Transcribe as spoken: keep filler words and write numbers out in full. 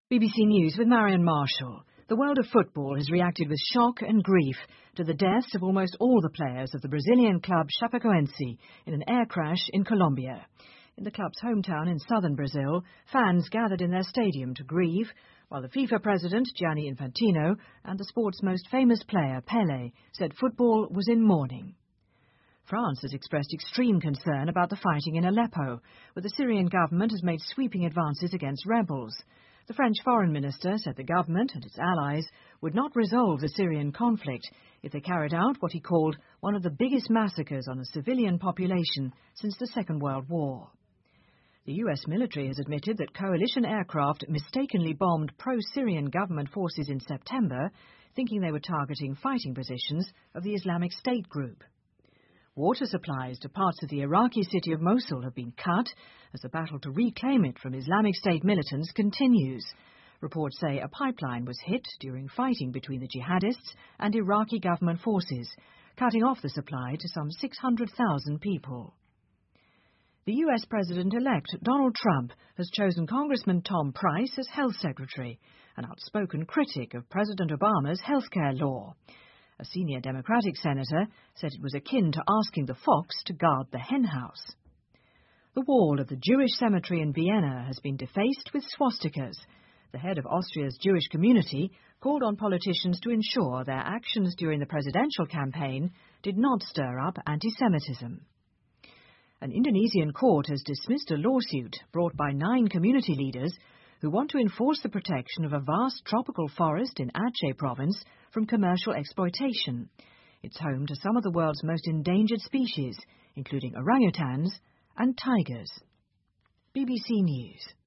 B B C News with Marion Marshall. The world of football has reacted with shock and grief to the deaths of almost all the players of the Brazilian club Chapecoense in an air crash in Colombia. In the club's hometown in southern Brazil, fans gathered in their stadium to grieve, while the FIFA president, Gianni Infantino, and the sport's most famous player, Pelé, said football was in mourning. France has expressed extreme concern about the fighting in Aleppo, where the Syrian government has made sweeping advances against rebels. The French foreign minister said the government and its allies would not resolve the Syrian conflict if they carried out what he called one of the biggest massacres on a civilian population since the Second World War. The U S military has admitted that coalition aircraft mistakenly bombed pro-Syrian government forces in September, thinking they were targeting fighting positions of the Islamic State group. Water supplies to parts of the Iraqi city of Mosul have been cut as the battle to reclaim it from Islamic State militants continues. Reports say a pipeline was hit during fighting between the jihadists and Iraqi government forces, cutting off the supply to some six hundred thousand people. The U S President-elect Donald Trump has chosen Congressman Tom Price as Health Secretary, an outspoken critic of President Obama's health care law. A senior Democratic senator said it was akin to asking the fox to guard the henhouse. The wall of the Jewish cemetery in Vienna has been defaced with swastikas. The head of Austria's Jewish community called on politicians to ensure their actions during the presidential campaign did not stir up anti-Semitism. An Indonesian court has dismissed a lawsuit brought by nine community leaders who want to enforce the protection of a vast tropical forest in Aceh province from commercial exploitation. It's home to some of the world's most endangered species, including orangutans and tigers. B B C News.